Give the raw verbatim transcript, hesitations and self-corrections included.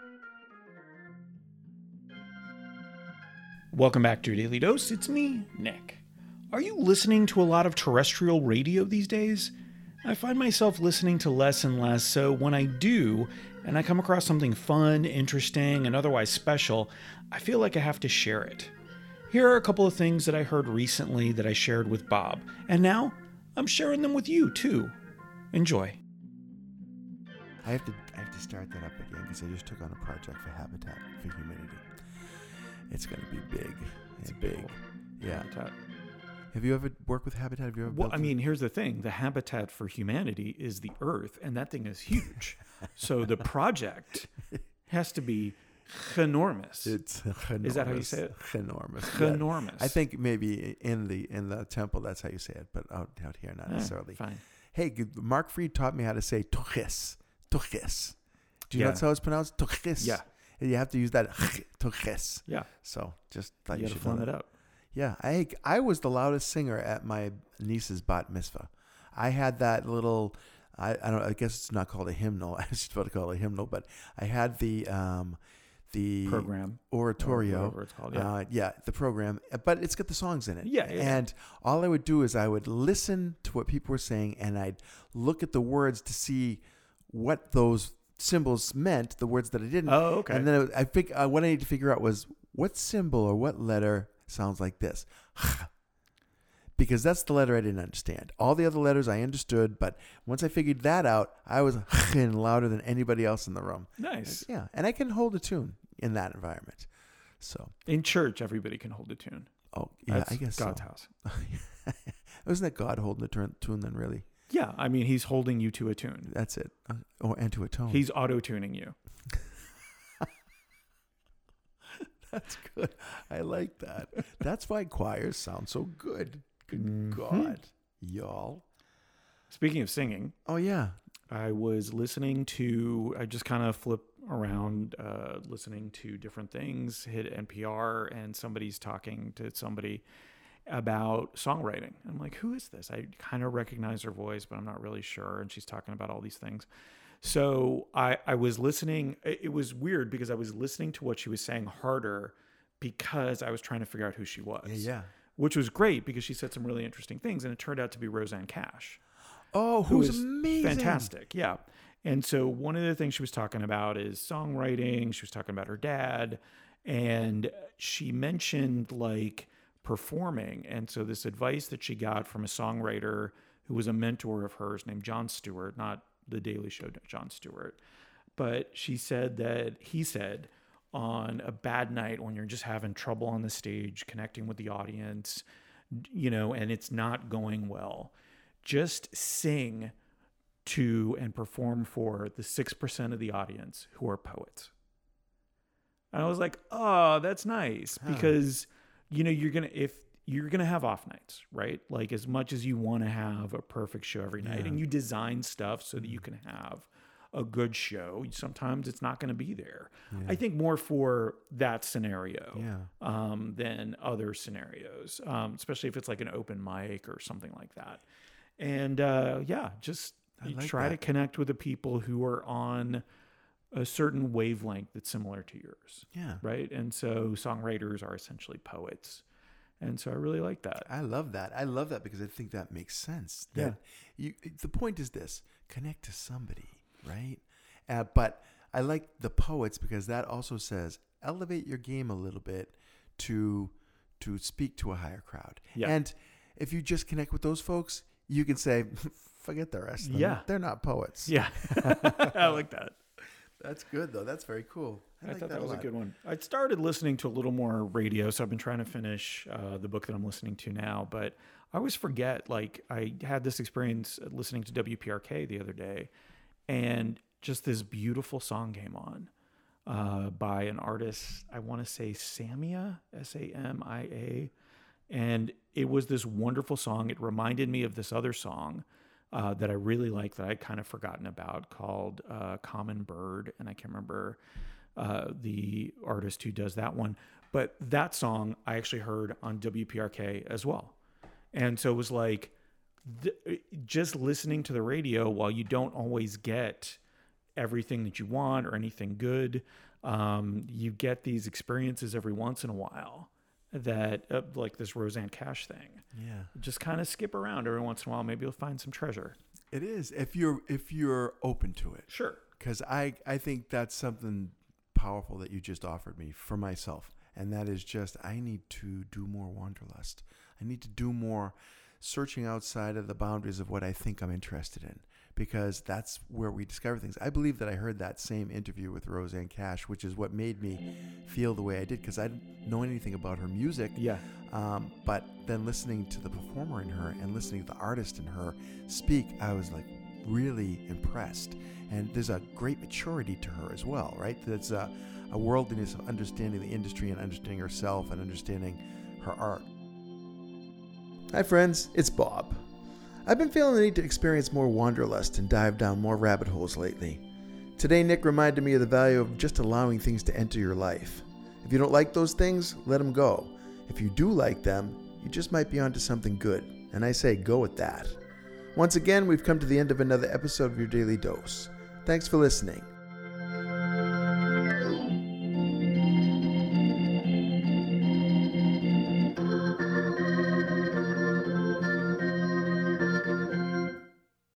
Welcome back to your Daily Dose. It's me, Nick. Are you listening to a lot of terrestrial radio these days? I find myself listening to less and less, so when I do, and I come across something fun, interesting, and otherwise special, I feel like I have to share it. Here are a couple of things that I heard recently that I shared with Bob, and now I'm sharing them with you too. Enjoy. I have to I have to start that up again because I just took on a project for Habitat for Humanity. It's going to be big. It's, It's big. Yeah. Habitat. Have you ever worked with Habitat? Have you ever Well, built I mean, here's the thing. The Habitat for Humanity is the Earth, and that thing is huge. So the project has to be enormous. It's enormous. Is that how you say it? Enormous. Enormous. Yeah. I think maybe in the in the temple that's how you say it, but out, out here not Eh, necessarily. Fine. Hey, good- Mark Freed taught me how to say tuches. Tuches. Do you know Yeah. that's how it's pronounced? Tuches. Yeah. You have to use that tuches. Yeah. So just thought You you, got to should know phone that. it up. Yeah, I I was the loudest singer at my niece's bat mitzvah. I had that little, I, I don't I guess it's not called a hymnal. I was about to call it a hymnal, but I had the um, the Program. oratorio. Or whatever it's called, yeah. Uh, yeah, the program, but it's got the songs in it. Yeah, yeah. And all I would do is I would listen to what people were saying, and I'd look at the words to see what those symbols meant, the words that I didn't. Oh, okay. And then it, I think uh, what I needed to figure out was what symbol or what letter sounds like this. Because that's the letter I didn't understand. All the other letters I understood, but once I figured that out, I was louder than anybody else in the room. Nice. Yeah, and I can hold a tune in that environment. So In church, everybody can hold a tune. Oh, yeah, That's I guess God's so. house. Wasn't that God holding the turn, tune then, really? Yeah, I mean, he's holding you to a tune. That's it. Uh, or and to a tone. He's auto-tuning you. That's good. I like that. That's why choirs sound so good. Good Mhm. God, y'all. Speaking of singing, Oh, yeah. I was listening to, I just kind of flip around, uh, listening to different things, hit N P R, and somebody's talking to somebody about songwriting. I'm like, who is this? I kind of recognize her voice, but I'm not really sure. And she's talking about all these things. So I, I was listening. It it was weird because I was listening to what she was saying harder because I was trying to figure out who she was. Yeah, yeah. Which was great because she said some really interesting things. And it turned out to be Roseanne Cash. Oh, who who's is amazing. Fantastic. Yeah. And so one of the things she was talking about is songwriting. She was talking about her dad. And she mentioned like performing. And so this advice that she got from a songwriter who was a mentor of hers named Jon Stewart, not the Daily Show Jon Stewart. But she said that he said on a bad night when you're just having trouble on the stage, connecting with the audience, you know, and it's not going well, just sing to and perform for the six percent of the audience who are poets. And I was like, oh, that's nice. Huh. Because, you know, you're going to, if you're going to have off nights, right? Like as much as you want to have a perfect show every night Yeah. and you design stuff so that you can have a good show, sometimes it's not going to be there. Yeah. I think more for that scenario Yeah. um, than other scenarios, um, especially if it's like an open mic or something like that. And uh, yeah, just I you like try to that. connect with the people who are on a certain wavelength that's similar to yours, Yeah. right? And so songwriters are essentially poets. And so I really like that. I love that. I love that because I think that makes sense. That you, the point is this: connect to somebody, right? Uh, but I like the poets because that also says elevate your game a little bit to to speak to a higher crowd. Yeah. And if you just connect with those folks, you can say, forget the rest of them. Yeah. They're not poets. Yeah. I like that. That's good, though. That's very cool. I, I like thought that, a was a lot. good one. I started listening to a little more radio, so I've been trying to finish uh, the book that I'm listening to now. But I always forget, like, I had this experience listening to W P R K the other day, and just this beautiful song came on uh, by an artist, I want to say Samia, S A M I A. And it was this wonderful song. It reminded me of this other song uh, that I really like that I'd kind of forgotten about called uh, Common Bird. And I can't remember uh, the artist who does that one. But that song I actually heard on W P R K as well. And so it was like th- just listening to the radio while you don't always get everything that you want or anything good. Um, you get these experiences every once in a while that, uh, like this Rosanne Cash thing. Yeah. Just kind of skip around every once in a while. Maybe you'll find some treasure. It is, if you're if you're open to it. Sure. Because I, I think that's something powerful that you just offered me for myself. And that is just, I need to do more wanderlust. I need to do more searching outside of the boundaries of what I think I'm interested in, because that's where we discover things. I believe that I heard that same interview with Rosanne Cash, which is what made me feel the way I did, because I didn't know anything about her music. Yeah. Um, but then listening to the performer in her and listening to the artist in her speak, I was like really impressed. And there's a great maturity to her as well, right? There's a, a worldliness of understanding the industry and understanding herself and understanding her art. Hi friends, it's Bob. I've been feeling the need to experience more wanderlust and dive down more rabbit holes lately. Today, Nick reminded me of the value of just allowing things to enter your life. If you don't like those things, let them go. If you do like them, you just might be onto something good, and I say go with that. Once again, we've come to the end of another episode of Your Daily Dose. Thanks for listening.